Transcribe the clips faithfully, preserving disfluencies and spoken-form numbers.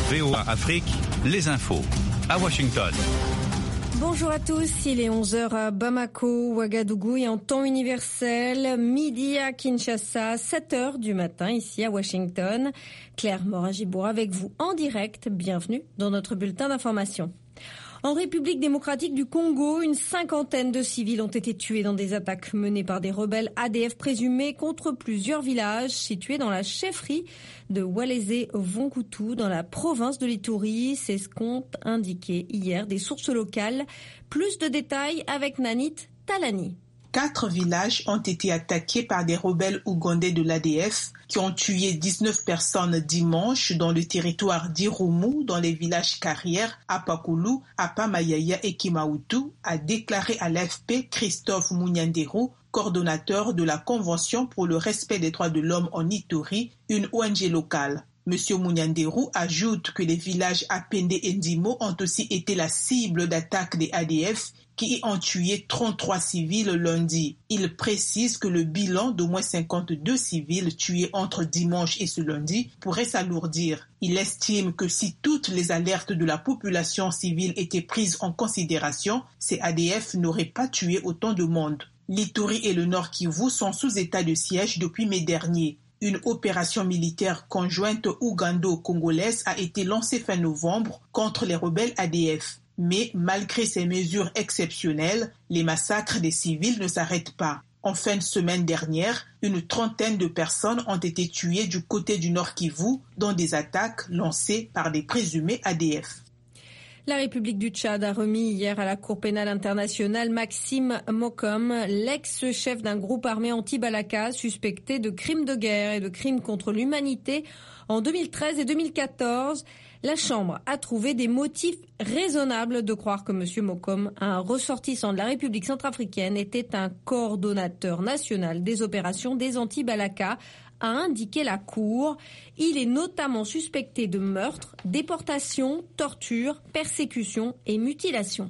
V O A Afrique, les infos à Washington. Bonjour à tous, il est onze heures à Bamako, Ouagadougou et en temps universel, midi à Kinshasa, sept heures du matin ici à Washington. Claire Morin-Gibour avec vous en direct, bienvenue dans notre bulletin d'information. En République démocratique du Congo, une cinquantaine de civils ont été tués dans des attaques menées par des rebelles A D F présumés contre plusieurs villages situés dans la chefferie de Walese-Vonkutu dans la province de l'Ituri. C'est ce qu'ont indiqué hier des sources locales. Plus de détails avec Nanit Talani. Quatre villages ont été attaqués par des rebelles ougandais de l'A D F qui ont tué dix-neuf personnes dimanche dans le territoire d'Irumu, dans les villages carrières Apakulu, Apamayaya et Kimautu, a déclaré à l'A F P Christophe Munyanderu, coordonnateur de la Convention pour le respect des droits de l'homme en Ituri, une O N G locale. Monsieur Munyanderu ajoute que les villages Apende et Ndimo ont aussi été la cible d'attaques des A D F qui ont tué trente-trois civils lundi. Il précise que le bilan d'au moins cinquante-deux civils tués entre dimanche et ce lundi pourrait s'alourdir. Il estime que si toutes les alertes de la population civile étaient prises en considération, ces A D F n'auraient pas tué autant de monde. L'Ituri et le Nord Kivu sont sous état de siège depuis mai dernier. Une opération militaire conjointe ougando-congolaise a été lancée fin novembre contre les rebelles A D F. Mais malgré ces mesures exceptionnelles, les massacres des civils ne s'arrêtent pas. En fin de semaine dernière, une trentaine de personnes ont été tuées du côté du Nord Kivu dans des attaques lancées par des présumés A D F. La République du Tchad a remis hier à la Cour pénale internationale Maxime Mokom, l'ex-chef d'un groupe armé anti-Balaka suspecté de crimes de guerre et de crimes contre l'humanité en deux mille treize et deux mille quatorze. La Chambre a trouvé des motifs raisonnables de croire que M. Mokom, un ressortissant de la République centrafricaine, était un coordonnateur national des opérations des anti-Balaka, a indiqué la Cour. Il est notamment suspecté de meurtre, déportation, torture, persécution et mutilation.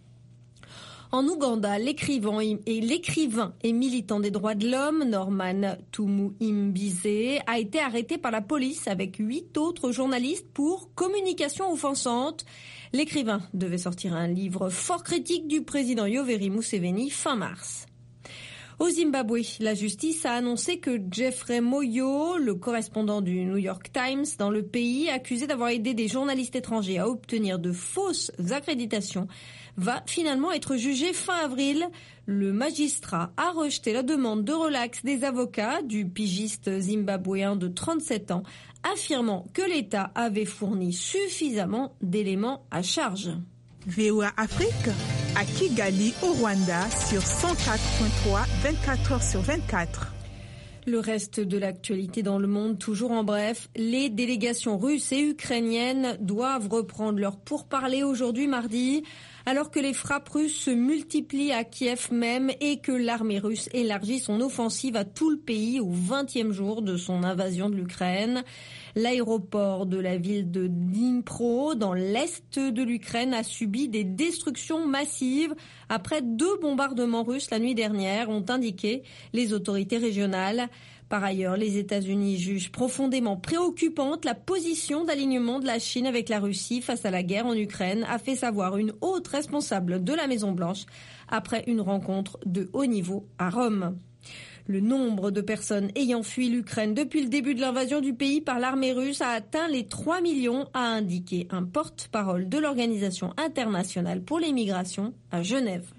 En Ouganda, l'écrivain et, l'écrivain et militant des droits de l'homme, Norman Tumuimbize, a été arrêté par la police avec huit autres journalistes pour communication offensante. L'écrivain devait sortir un livre fort critique du président Yoweri Museveni fin mars. Au Zimbabwe, la justice a annoncé que Jeffrey Moyo, le correspondant du New York Times dans le pays, accusé d'avoir aidé des journalistes étrangers à obtenir de fausses accréditations, va finalement être jugé fin avril. Le magistrat a rejeté la demande de relax des avocats du pigiste zimbabwéen de trente-sept ans, affirmant que l'État avait fourni suffisamment d'éléments à charge. V O A Afrique à Kigali au Rwanda sur cent quatre point trois, vingt-quatre heures sur vingt-quatre. Le reste de l'actualité dans le monde, toujours en bref, les délégations russes et ukrainiennes doivent reprendre leur pourparlers aujourd'hui mardi, alors que les frappes russes se multiplient à Kiev même et que l'armée russe élargit son offensive à tout le pays au vingtième jour de son invasion de l'Ukraine. L'aéroport de la ville de Dnipro, dans l'est de l'Ukraine, a subi des destructions massives après deux bombardements russes la nuit dernière, ont indiqué les autorités régionales. Par ailleurs, les États-Unis jugent profondément préoccupante la position d'alignement de la Chine avec la Russie face à la guerre en Ukraine, a fait savoir une haute responsable de la Maison-Blanche après une rencontre de haut niveau à Rome. Le nombre de personnes ayant fui l'Ukraine depuis le début de l'invasion du pays par l'armée russe a atteint les trois millions, a indiqué un porte-parole de l'Organisation internationale pour les migrations à Genève.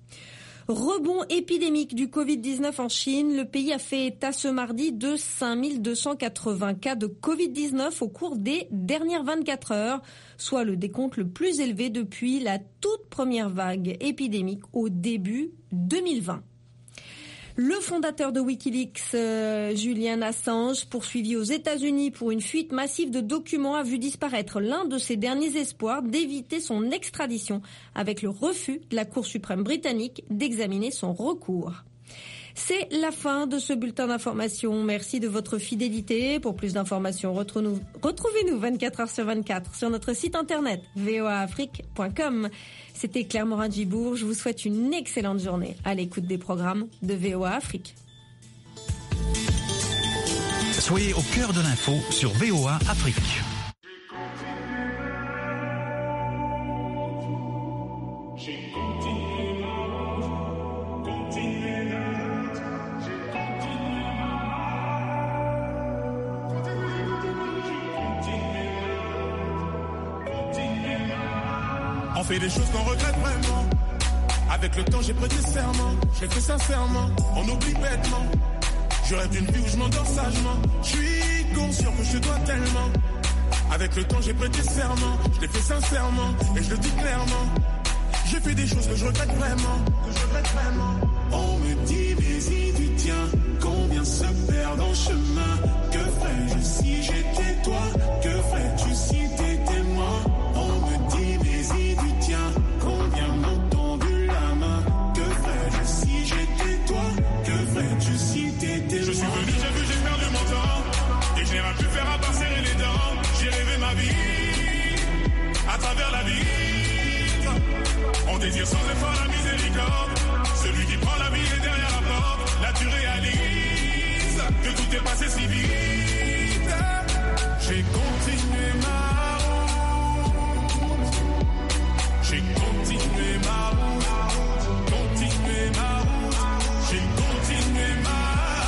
Rebond épidémique du covid dix-neuf en Chine. Le pays a fait état ce mardi de cinq mille deux cent quatre-vingts cas de covid dix-neuf au cours des dernières vingt-quatre heures, soit le décompte le plus élevé depuis la toute première vague épidémique au début deux mille vingt. Le fondateur de Wikileaks, euh, Julian Assange, poursuivi aux États-Unis pour une fuite massive de documents, a vu disparaître l'un de ses derniers espoirs d'éviter son extradition avec le refus de la Cour suprême britannique d'examiner son recours. C'est la fin de ce bulletin d'information. Merci de votre fidélité. Pour plus d'informations, retrouvez-nous vingt-quatre heures sur vingt-quatre sur notre site internet v o a afrique point com. C'était Claire Morin-Gibour. Je vous souhaite une excellente journée à l'écoute des programmes de V O A Afrique. Soyez au cœur de l'info sur V O A Afrique. fait des choses qu'on regrette vraiment. Avec le temps j'ai prêté serment, je l'ai fait sincèrement, on oublie bêtement. Je rêve d'une vie où je m'endors sagement. Je suis conscient que je te dois tellement. Avec le temps j'ai prêté serment, je l'ai fait sincèrement et je le dis clairement. J'ai fait des choses que je regrette vraiment, que je regrette vraiment. On me dit vas-y du tien, combien se perdent en chemin. Que ferais-je si j'étais toi? Que ferais-tu si t'étais moi? On me dit vas-y du tien, combien m'ont tendu la main. Que ferais-je si j'étais toi? Que ferais-tu si t'étais moi? Je suis venu, j'ai vu, j'ai perdu mon temps. Et je n'ai rien pu faire à part serrer les dents. J'ai rêvé ma vie, à travers la vie. On désire sans effort la miséricorde. Celui qui prend la vie est derrière la porte. Là tu réalises que tout est passé si vite. J'ai continué ma route. J'ai continué ma route. Continué ma route. J'ai continué ma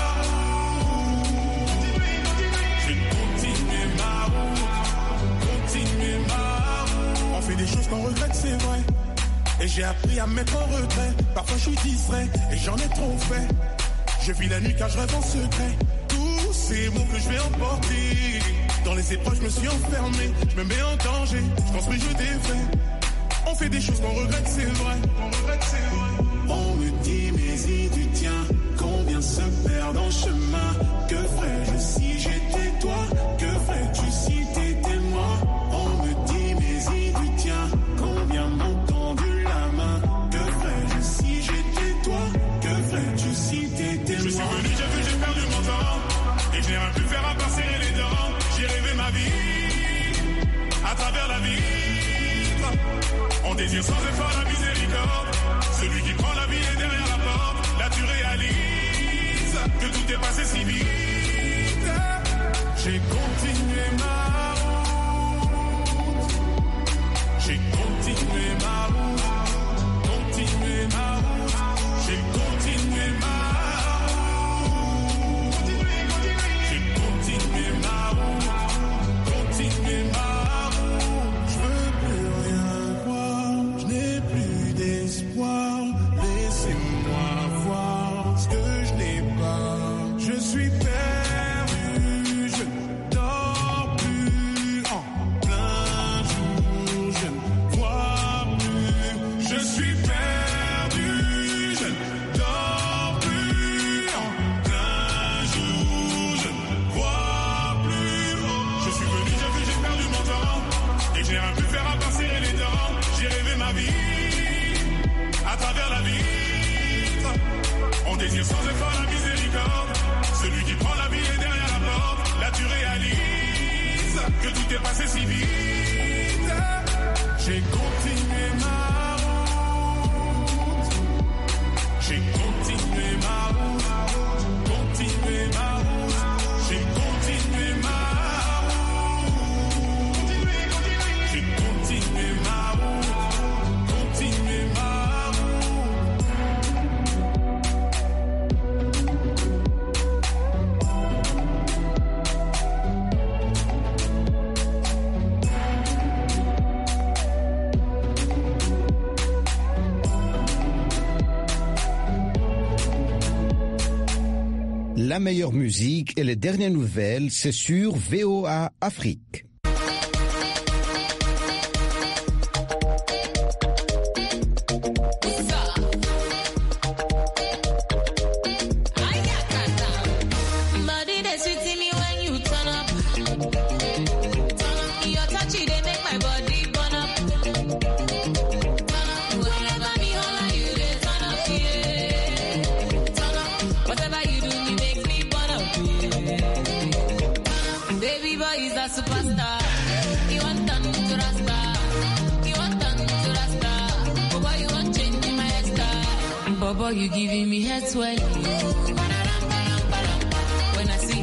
route. J'ai continué ma route. Continué ma route. On fait des choses qu'on regrette, c'est vrai. Et j'ai appris à me mettre en retrait. Parfois je suis distrait et j'en ai trop fait. Je vis la nuit car je rêve en secret. Tous ces mots que je vais emporter. Dans les épreuves je me suis enfermé. Je me mets en danger, je construis, je défais. On fait des choses qu'on regrette, c'est vrai. On regrette, c'est vrai. On me dit mais y du tien, combien se perdent en chemin. Que ferais-je si j'étais toi? Que ferais-tu si t'étais moi? On me dit mais y du tien, combien m'ont tendu la main. Que ferais-je si j'étais toi? Que ferais-tu si t'étais moi? Je suis venu, j'ai vu, j'ai perdu mon temps. Et je n'ai rien pu faire à part serrer les dents. J'ai rêvé ma vie, à travers la vie. On désire sans effort la miséricorde. Celui qui prend la vie est derrière la porte. Là tu réalises que tout est passé si vite. J'ai continué ma route. J'ai continué ma route. Continué ma route. J'ai continué ma route. J'ai continué ma route. Continué ma route. Je veux plus rien voir. Je n'ai plus d'espoir. Laissez-moi voir ce que je n'ai pas. Je suis perdu, je ne dors plus en plein jour, je ne vois plus. Je suis perdu, je ne dors plus en plein jour, je ne vois plus. Je suis venu, j'ai vu, j'ai perdu mon temps. Et j'ai rien pu faire à part serrer les dents. J'ai rêvé ma vie, à travers la vie. On désire sans effort la miséricorde. Celui qui prend la vie est derrière la porte. Là tu réalises que tout est passé si vite. J'ai continué ma route. J'ai continué ma route. Continué ma route. J'ai continué ma route. J'ai continué ma route. Continué ma route. La meilleure musique et les dernières nouvelles, c'est sur V O A Afrique. Superstar, you want them to rasta, you want them to rasta. Boy, you want change my style. Boy, you giving me head swelling.